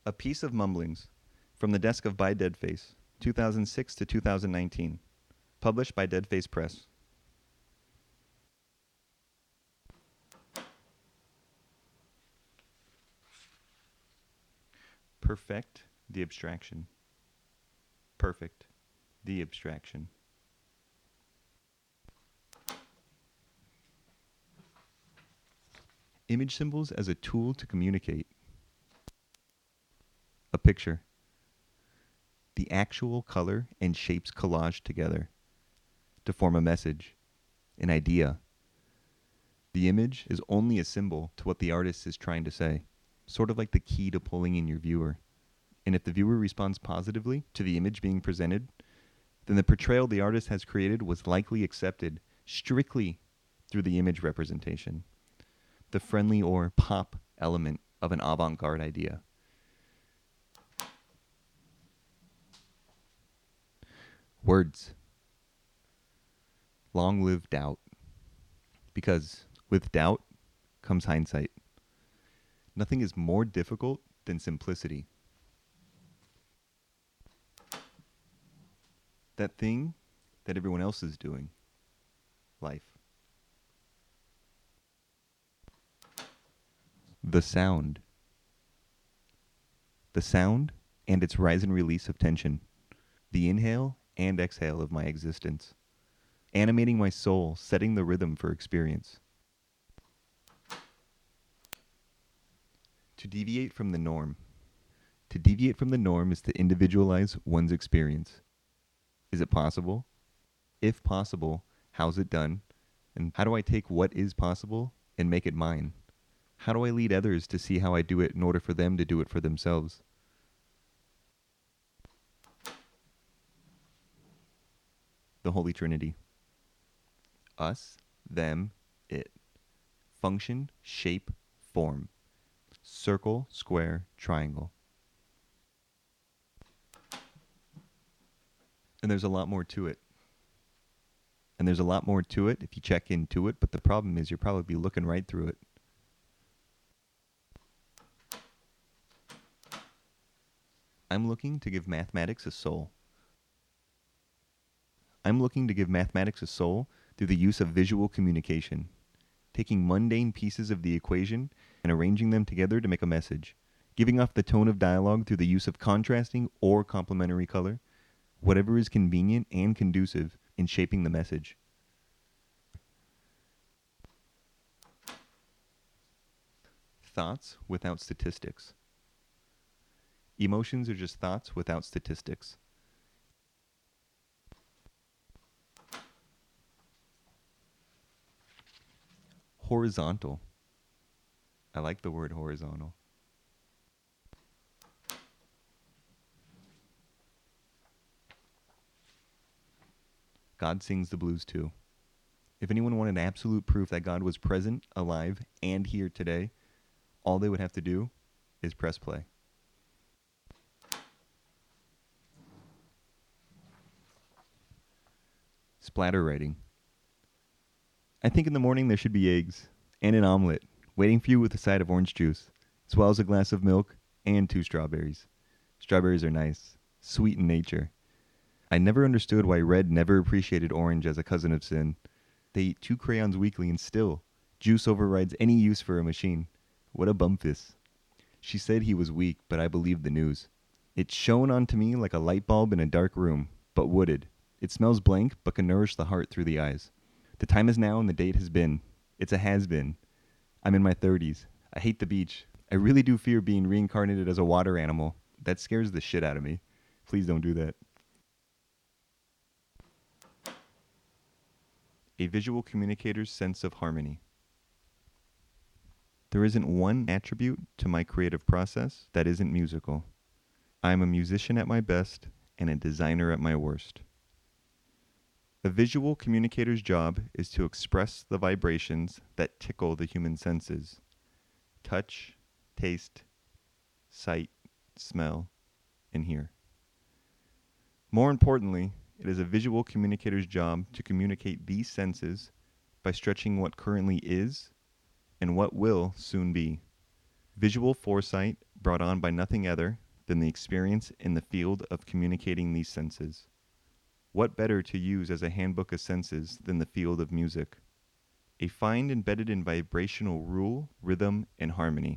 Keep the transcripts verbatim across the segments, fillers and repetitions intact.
A Piece of Mumblings, from the desk of By Deadface, two thousand six to two thousand nineteen. Published by Deadface Press. Perfect the abstraction. Perfect the abstraction. Image symbols as a tool to communicate. A picture. The actual color and shapes collaged together to form a message, an idea. The image is only a symbol to what the artist is trying to say, sort of like the key to pulling in your viewer. And if the viewer responds positively to the image being presented, then the portrayal the artist has created was likely accepted strictly through the image representation, the friendly or pop element of an avant-garde idea. Words. Long live doubt. Because with doubt comes hindsight. Nothing is more difficult than simplicity. That thing that everyone else is doing. Life. The sound. The sound and its rise and release of tension. The inhale and exhale of my existence. Animating my soul, setting the rhythm for experience. To deviate from the norm. To deviate from the norm is to individualize one's experience. Is it possible? If possible, how's it done? And how do I take what is possible and make it mine? How do I lead others to see how I do it in order for them to do it for themselves? The Holy Trinity. Us, them, it. Function, shape, form. Circle, square, triangle. And there's a lot more to it. And there's a lot more to it if you check into it, but the problem is you'll probably be looking right through it. I'm looking to give mathematics a soul. I'm looking to give mathematics a soul through the use of visual communication, taking mundane pieces of the equation and arranging them together to make a message, giving off the tone of dialogue through the use of contrasting or complementary color, whatever is convenient and conducive in shaping the message. Thoughts without statistics. Emotions are just thoughts without statistics. Horizontal. I like the word horizontal. God sings the blues too. If anyone wanted absolute proof that God was present, alive, and here today, all they would have to do is press play. Splatter writing. I think in the morning there should be eggs and an omelet waiting for you with a side of orange juice, as well as a glass of milk and two strawberries. Strawberries are nice, sweet in nature. I never understood why Red never appreciated orange as a cousin of sin. They eat two crayons weekly and still, juice overrides any use for a machine. What a bumpus. She said he was weak, but I believed the news. It shone onto me like a light bulb in a dark room, but wooded. It smells blank, but can nourish the heart through the eyes. The time is now and the date has been. It's a has-been. I'm in my thirties. I hate the beach. I really do fear being reincarnated as a water animal. That scares the shit out of me. Please don't do that. A visual communicator's sense of harmony. There isn't one attribute to my creative process that isn't musical. I am a musician at my best and a designer at my worst. A visual communicator's job is to express the vibrations that tickle the human senses. Touch, taste, sight, smell, and hear. More importantly, it is a visual communicator's job to communicate these senses by stretching what currently is and what will soon be. Visual foresight brought on by nothing other than the experience in the field of communicating these senses. What better to use as a handbook of senses than the field of music? A find embedded in vibrational rule, rhythm, and harmony.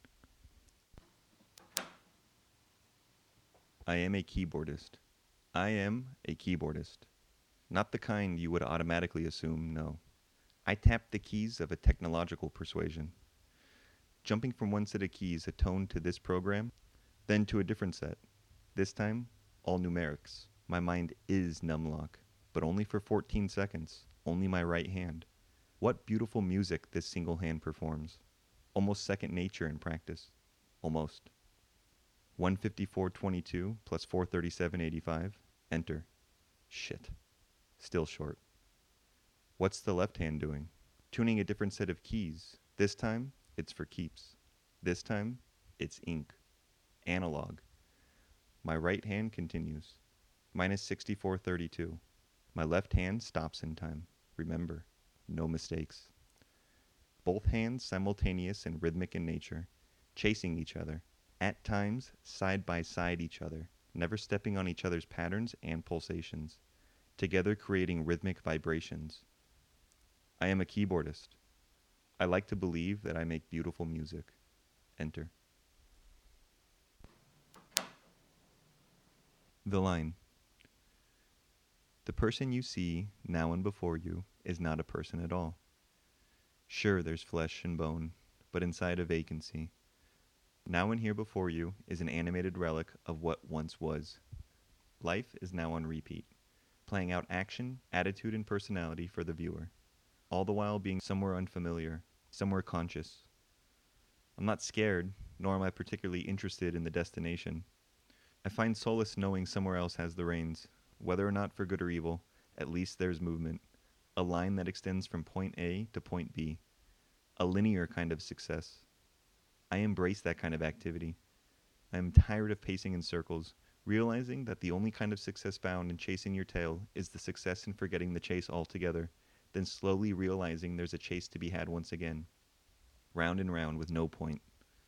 I am a keyboardist. I am a keyboardist. Not the kind you would automatically assume, no. I tap the keys of a technological persuasion. Jumping from one set of keys attuned to this program, then to a different set. This time, all numerics. My mind is numlock, but only for fourteen seconds, only my right hand. What beautiful music this single hand performs. Almost second nature in practice. Almost. one fifty-four twenty-two plus four thirty-seven eighty-five. Enter. Shit. Still short. What's the left hand doing? Tuning a different set of keys. This time, it's for keeps. This time, it's ink. Analog. My right hand continues. Minus sixty-four thirty-two. My left hand stops in time. Remember, no mistakes. Both hands simultaneous and rhythmic in nature, chasing each other. At times, side by side each other, never stepping on each other's patterns and pulsations, together creating rhythmic vibrations. I am a keyboardist. I like to believe that I make beautiful music. Enter. The line. The person you see now and before you is not a person at all. Sure, there's flesh and bone, but inside a vacancy. Now and here before you is an animated relic of what once was. Life is now on repeat, playing out action, attitude, and personality for the viewer, all the while being somewhere unfamiliar, somewhere conscious. I'm not scared, nor am I particularly interested in the destination. I find solace knowing somewhere else has the reins. Whether or not for good or evil, at least there's movement, a line that extends from point A to point B, a linear kind of success. I embrace that kind of activity. I am tired of pacing in circles, realizing that the only kind of success found in chasing your tail is the success in forgetting the chase altogether, then slowly realizing there's a chase to be had once again. Round and round with no point.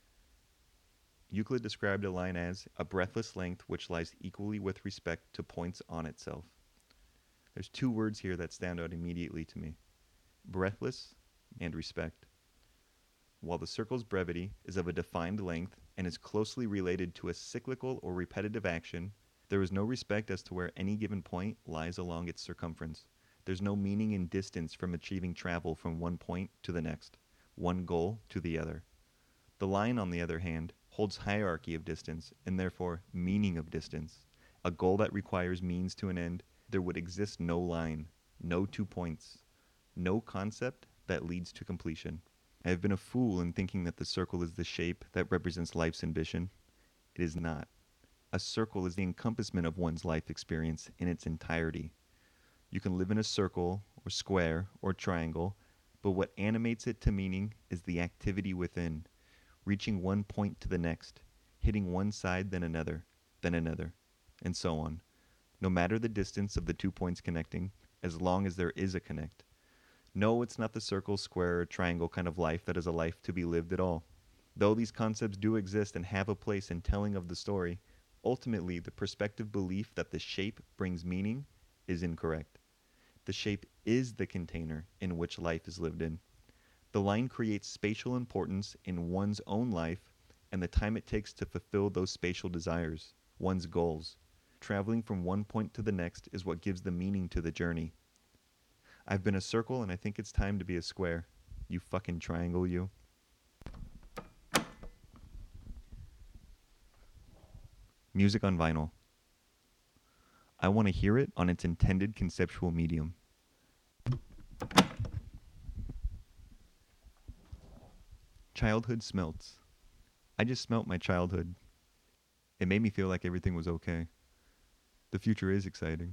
Euclid described a line as a breathless length which lies equally with respect to points on itself. There's two words here that stand out immediately to me. Breathless and respect. While the circle's brevity is of a defined length and is closely related to a cyclical or repetitive action, there is no respect as to where any given point lies along its circumference. There's no meaning in distance from achieving travel from one point to the next, one goal to the other. The line, on the other hand, holds hierarchy of distance, and therefore meaning of distance. A goal that requires means to an end, there would exist no line, no two points, no concept that leads to completion. I have been a fool in thinking that the circle is the shape that represents life's ambition. It is not. A circle is the encompassment of one's life experience in its entirety. You can live in a circle, or square, or triangle, but what animates it to meaning is the activity within, reaching one point to the next, hitting one side then another, then another, and so on, no matter the distance of the two points connecting, as long as there is a connect. No, it's not the circle, square, or triangle kind of life that is a life to be lived at all. Though these concepts do exist and have a place in telling of the story, ultimately the perspective belief that the shape brings meaning is incorrect. The shape is the container in which life is lived in. The line creates spatial importance in one's own life and the time it takes to fulfill those spatial desires, one's goals. Traveling from one point to the next is what gives the meaning to the journey. I've been a circle and I think it's time to be a square. You fucking triangle, you. Music on vinyl. I want to hear it on its intended conceptual medium. Childhood smelts. I just smelt my childhood. It made me feel like everything was okay. The future is exciting.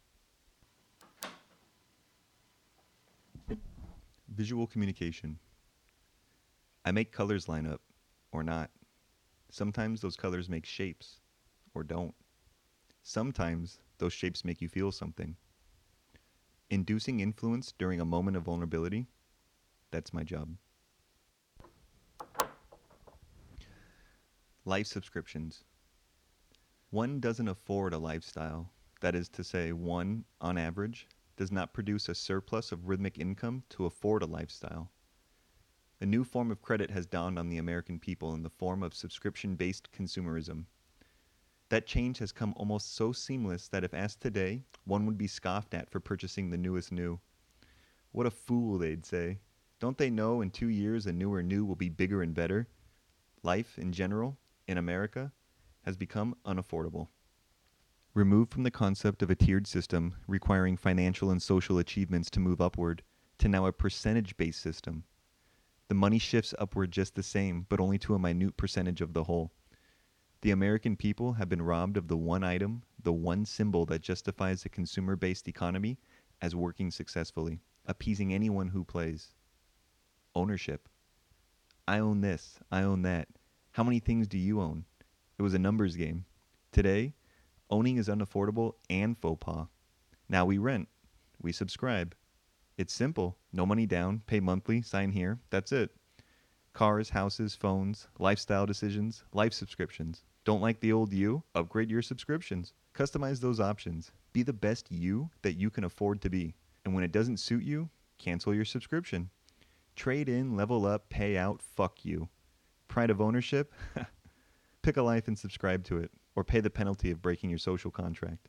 Visual communication. I make colors line up, or not. Sometimes those colors make shapes, or don't. Sometimes those shapes make you feel something. Inducing influence during a moment of vulnerability, that's my job. Life subscriptions. One doesn't afford a lifestyle. That is to say, one, on average, does not produce a surplus of rhythmic income to afford a lifestyle. A new form of credit has dawned on the American people in the form of subscription-based consumerism. That change has come almost so seamless that if asked today, one would be scoffed at for purchasing the newest new. What a fool, they'd say. Don't they know in two years a newer new will be bigger and better? Life, in general, in America, has become unaffordable. Removed from the concept of a tiered system requiring financial and social achievements to move upward, to now a percentage-based system. The money shifts upward just the same, but only to a minute percentage of the whole. The American people have been robbed of the one item, the one symbol that justifies a consumer-based economy as working successfully, appeasing anyone who plays. Ownership. I own this, I own that. How many things do you own? It was a numbers game. Today, owning is unaffordable and faux pas. Now we rent. We subscribe. It's simple. No money down, pay monthly, sign here, that's it. Cars, houses, phones, lifestyle decisions, life subscriptions. Don't like the old you? Upgrade your subscriptions. Customize those options. Be the best you that you can afford to be. And when it doesn't suit you, cancel your subscription. Trade in, level up, pay out, fuck you. Pride of ownership? Pick a life and subscribe to it, or pay the penalty of breaking your social contract.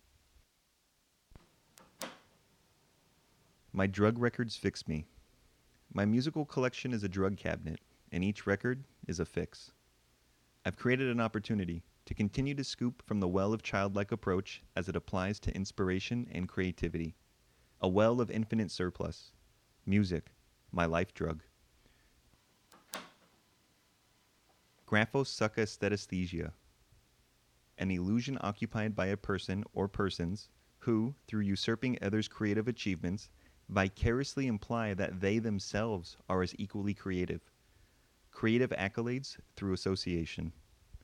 My drug records fix me. My musical collection is a drug cabinet, and each record is a fix. I've created an opportunity to continue to scoop from the well of childlike approach as it applies to inspiration and creativity. A well of infinite surplus. Music, my life drug. Graphosukkaesthenesthesia. An illusion occupied by a person or persons who, through usurping others' creative achievements, vicariously imply that they themselves are as equally creative. Creative accolades through association.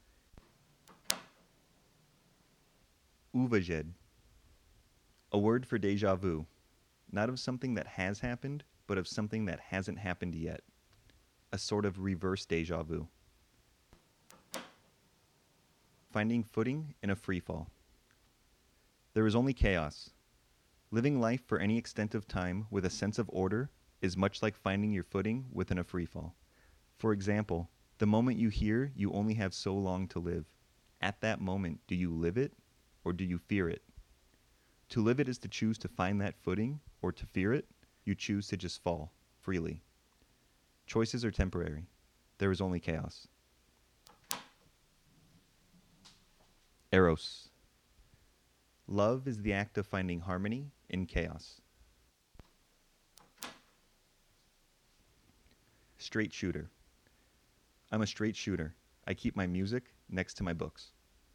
Uvajed. A word for déjà vu. Not of something that has happened, but of something that hasn't happened yet. A sort of reverse déjà vu. Finding footing in a freefall. There is only chaos. Living life for any extent of time with a sense of order is much like finding your footing within a freefall. For example, the moment you hear you only have so long to live. At that moment, do you live it or do you fear it? To live it is to choose to find that footing, or to fear it, you choose to just fall freely. Choices are temporary. There is only chaos. Eros. Love is the act of finding harmony in chaos. Straight shooter. I'm a straight shooter. I keep my music next to my books.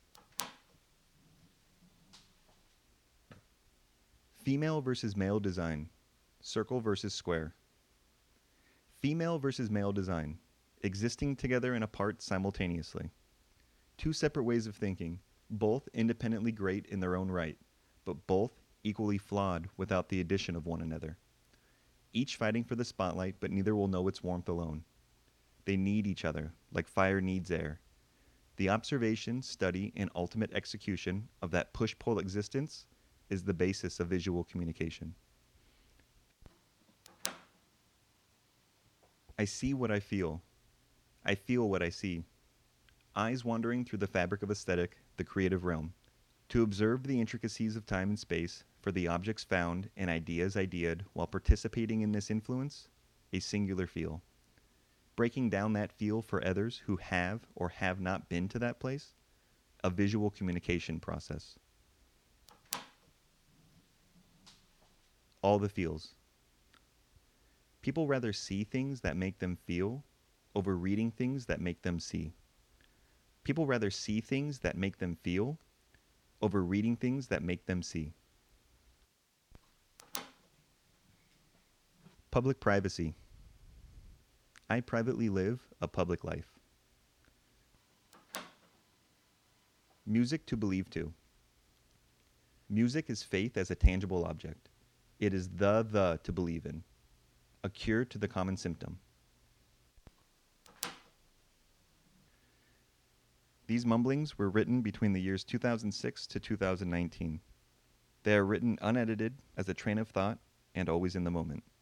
Female versus male design. Circle versus square. Female versus male design. Existing together and apart simultaneously. Two separate ways of thinking, both independently great in their own right, but both equally flawed without the addition of one another. Each fighting for the spotlight, but neither will know its warmth alone. They need each other, like fire needs air. The observation, study, and ultimate execution of that push-pull existence is the basis of visual communication. I see what I feel. I feel what I see. Eyes wandering through the fabric of aesthetic, the creative realm, to observe the intricacies of time and space for the objects found and ideas ideated while participating in this influence, a singular feel. Breaking down that feel for others who have or have not been to that place, a visual communication process. All the feels. People rather see things that make them feel over reading things that make them see. People rather see things that make them feel over reading things that make them see. Public privacy. I privately live a public life. Music to believe to. Music is faith as a tangible object. It is the the to believe in, a cure to the common symptom. These mumblings were written between the years two thousand six to two thousand nineteen. They are written unedited as a train of thought and always in the moment.